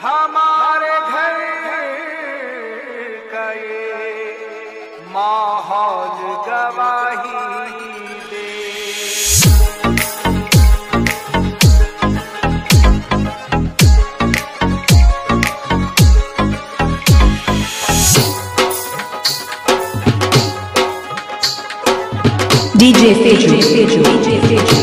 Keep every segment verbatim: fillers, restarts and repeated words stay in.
हमारे घर का ये माहौल गवाही दे। डीजे फेजू फेजू डीजे फेजू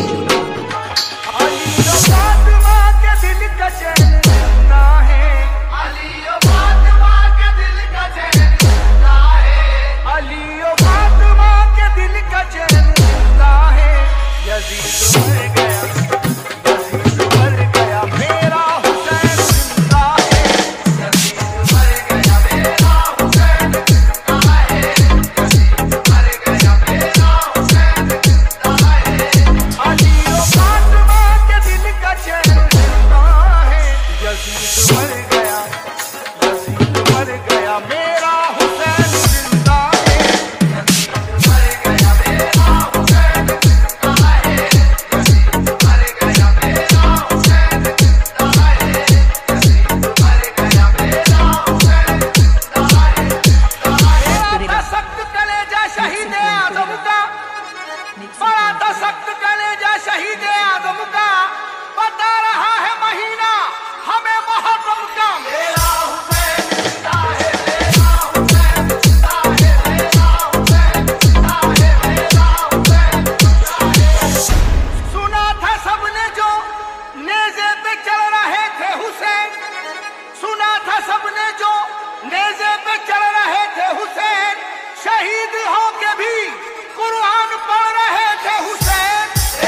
शहीद होके भी कुरान पढ़ रहे थे हुसैन।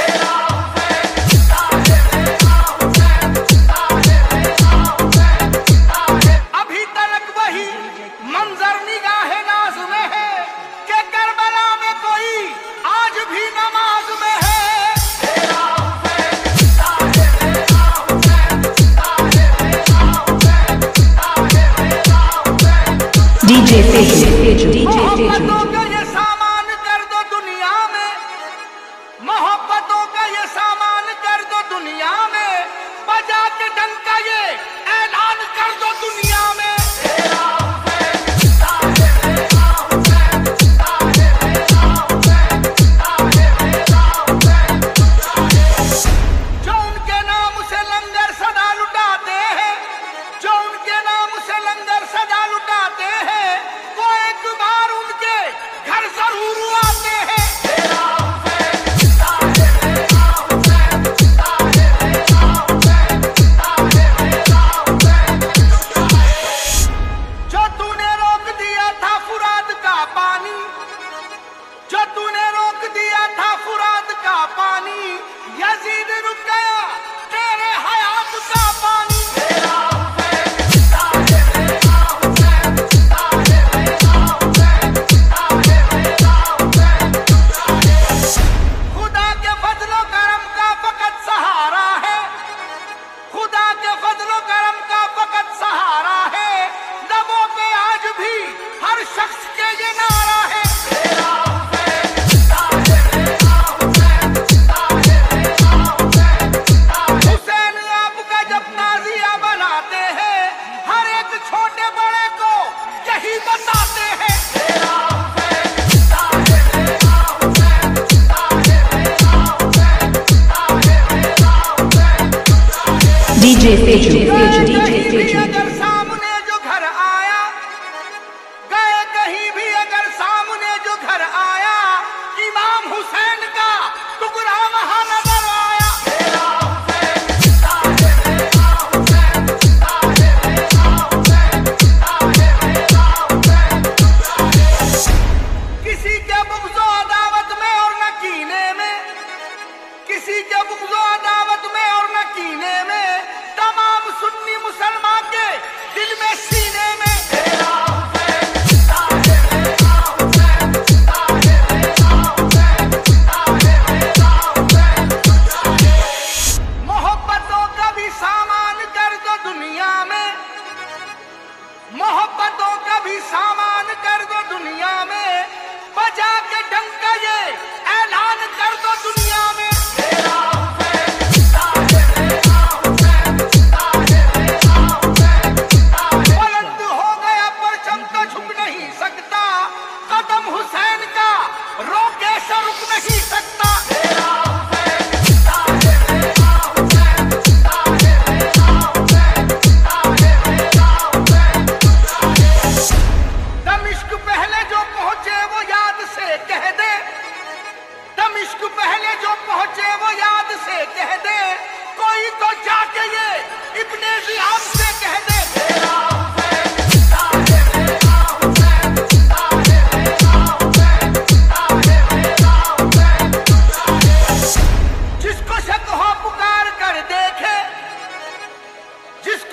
अभी तक वही मंजर निगाहे नाज में है कि करबला में कोई आज भी नमाज में है। डीजे फेजू फेजू डीजे फेजू का ये सामान कर दो दुनिया में, मोहब्बतों का ये सामान कर दो दुनिया में, बजा के डंका ये ऐलान कर दो दुनिया में। जो उनके नाम से लंगर सदा लुटाते हैं, जो उनके नाम से लंगर सदा लुटाते हैं, वो एक बार उनके घर जरूर आते हैं। जो तूने रोक दिया था फुरात का पानी, जो तूने रोक दिया था फुरात का पानी, यजीद रुक गया तेरे हयात का पानी। खुदा के फजलो करम का फकत सहारा है, खुदा के फजलो करम का फकत सहारा है, लबों पे आज भी हर शख्स के ये नारा है। हुसैन आपका जब नाजिया बनाते हैं, हर एक छोटे बड़े को यही बताते हैं। डीजे फेजू फेजू डीजे फेजू अगर सामने जो घर आया, गए कहीं भी अगर सामने जो घर आया, इमाम हुसैन का टुकड़ा वहां नजर आया। किसी के बुग़्ज़ो अदावत में और न कीने में, किसी के बुग़्ज़ो अदावत में और न कीने में, तमाम सुन्नी मुसलमान के दिल में सीने में। मोहब्बतों का भी सामान कर दो दुनिया में, मोहब्बतों का भी सामान कर दो दुनिया में, बजा के डंका ये ऐलान कर दो दुनिया में।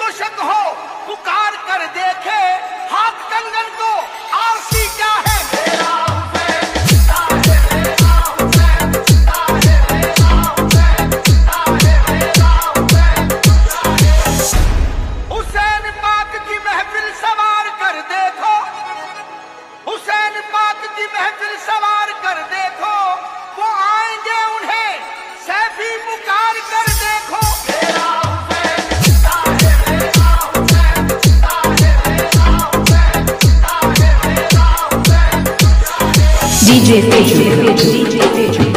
मूषक हो पुकार कर देखे हाथ कंगन को आरती क्या है मेरा हुसैन पाक की महफिल सवार कर देखो हुसैन पाक की महफिल सवार कर देखो वो आएंगे उन्हें सैफी पुकार कर देखो D J Teju, D J Teju.